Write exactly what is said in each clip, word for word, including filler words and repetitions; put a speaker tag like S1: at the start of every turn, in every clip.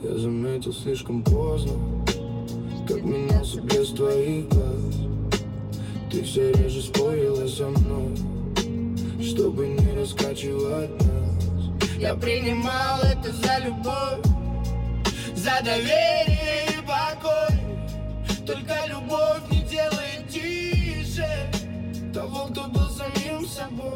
S1: Я заметил слишком поздно, как менялся без твоих глаз. Ты все реже спорила со мной, чтобы не раскачивать нас.
S2: Я принимал это за любовь, за доверие и покой. Только любовь не делает тише того, кто был самим собой.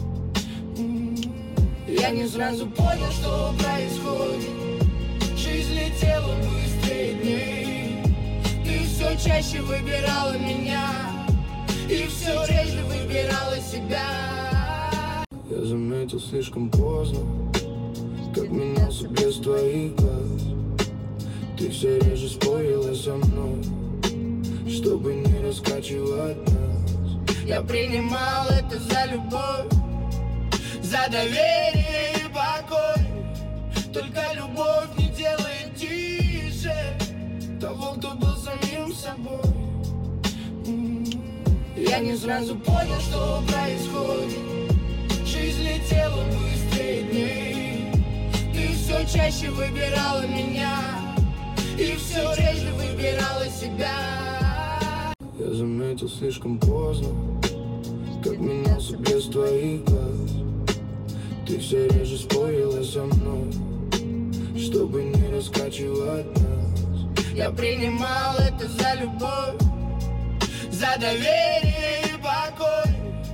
S2: Я не сразу понял, что происходит. Жизнь летела быстрее дней. Ты все чаще выбирала меня и все реже выбирала себя.
S1: Я заметил слишком поздно, как менялся без твоих глаз. Ты все реже спорила со мной, чтобы не раскачивать нас.
S2: Я принимал это за любовь, за доверие и покой. Только любовь не делает тише того, кто был самим собой. Я не сразу понял, что происходит. Жизнь летела быстрее дней. Ты все чаще выбирала меня и все реже выбирала себя.
S1: Я заметил слишком поздно, как менялся без твоих глаз. Ты все реже спорила со мной, чтобы не раскачивать нас.
S2: Я принимал это за любовь, за доверие